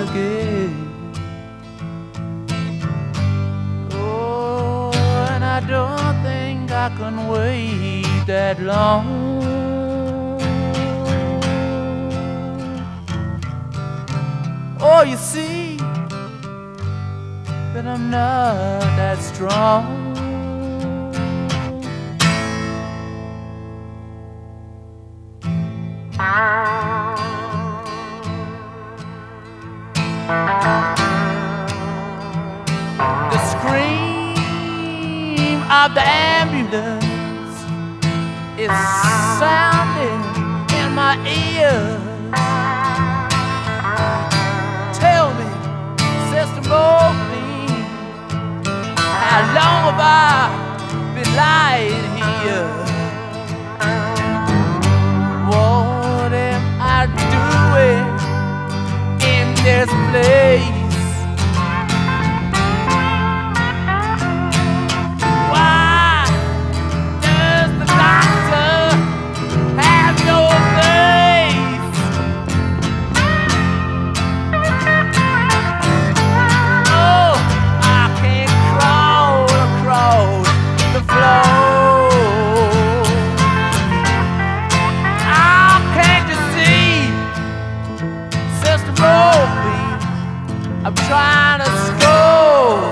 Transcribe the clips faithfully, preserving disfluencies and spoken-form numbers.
again. Oh, and I don't think I can wait that long. Oh, you see that I'm not that strong. The scream of the ambulance is sounding in my ear. Tell me, Sister Morphine, how long have I been lying here? What am I doing in this place? Why does the doctor have no face? Oh, I can't crawl across the floor. Oh, can't you see, Sister Morphine, I'm trying to score.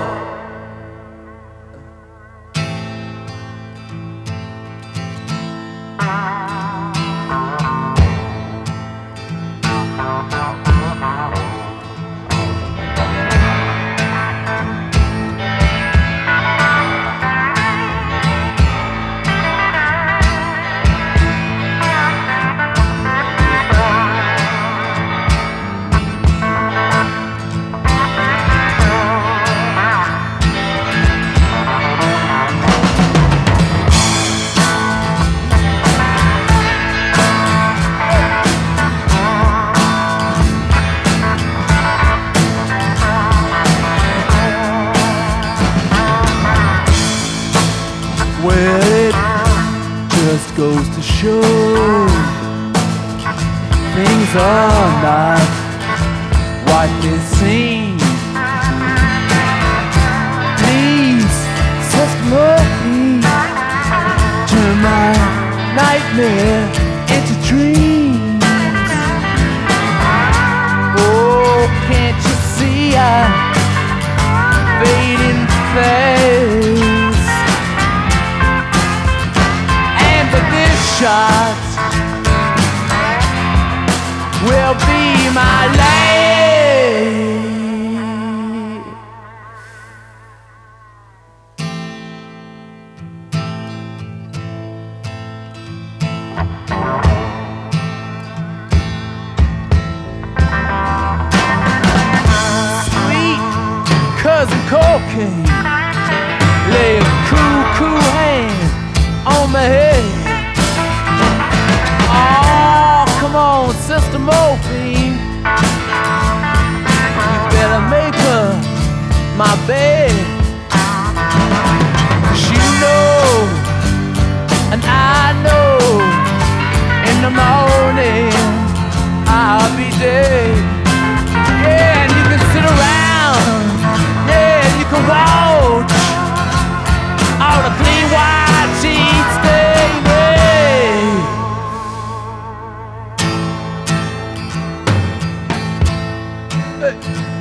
Well, it just goes to show things are not what they seem. Please, Sister Morphine, turn my nightmare into dreams. Oh, can't you see I'm fading fast? Shot will be my last. Sweet cousin cocaine, lay a cool, cool hand on my head. Oh, come on, Sister Morphine, you better make her my bed. 'Cause you know, and I know, in the morning I'll be dead. Yeah, and you can sit around, yeah, and you can watch all the clean white sheets stay made. Hey.